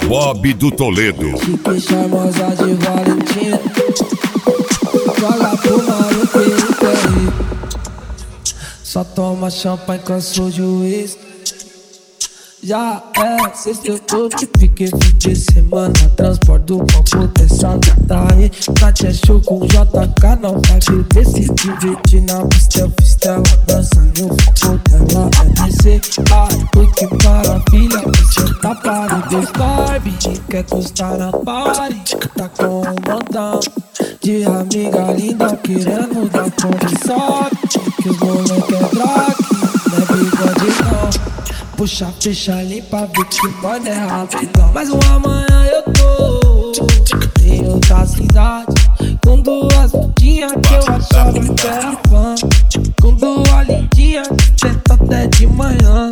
Bob do Toledo. Chique charmosa de Valentina, joga pro maluco e quer. Só toma champanhe com seu juiz. Já é sexto que fique fim de semana. Transporte do copo dessa gata aí. Tati é show com JK, não vai beber. Se divertir na pista, eu fiz tela dançando. O foco dela é descer. Ai, que maravilha. Você tá para Deus, Barbie. Quer custar na party. Tá com um montão de amiga linda querendo dar condição. Que os moleque é drag, não é bigode não. Puxa a ficha limpa, ver que pode é rapidão. Mas um amanhã eu tô em outra cidade, com duas lindinhas que eu achava que era fã. Com duas lindinhas que tenta até de manhã.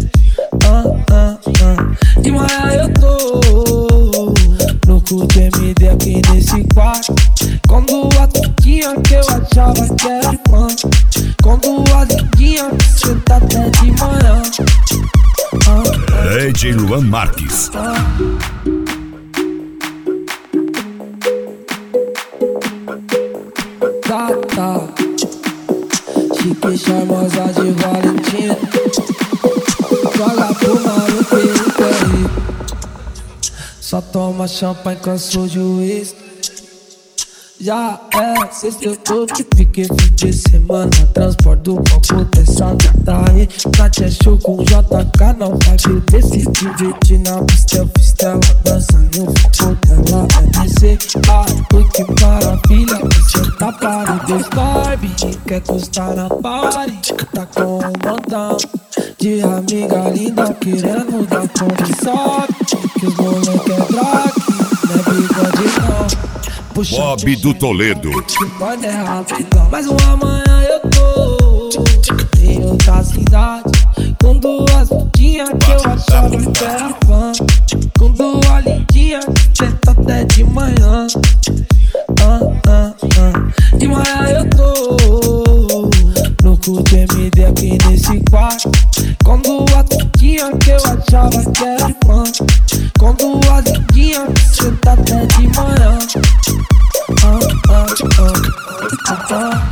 De manhã eu tô louco de MD aqui nesse quarto, com duas lindinhas que eu achava que era fã. Com duas lindinhas que tenta até de manhã. DJ Luan Marques. Tá. Chique charmosa de Valentina, joga pro maluco e quer. Só toma champanhe com seu juiz. Já é sexto que fique fim de semana. Transporte do copo dessa gata aí. Tati é show com JK, não vai beber. Se divertir na pista, eu fiz tela dançando. O foco dela é descer. Ai, que maravilha. Você tá para Deus, Barbie. Quer custar na party. Tá com um montão de amiga linda querendo dar condição. Que os moleque é drag, não é bigode não. Bob do Toledo. Que pode é rapidão. Mas um amanhã eu tô em outra cidade, com duas lindinhas que eu achava que era fã. Com duas lindinhas que tenta até de manhã. De manhã eu tô louco de MD aqui nesse quarto, com duas lindinhas que eu achava que era fã. Com duas lindinhas que tenta até de manhã.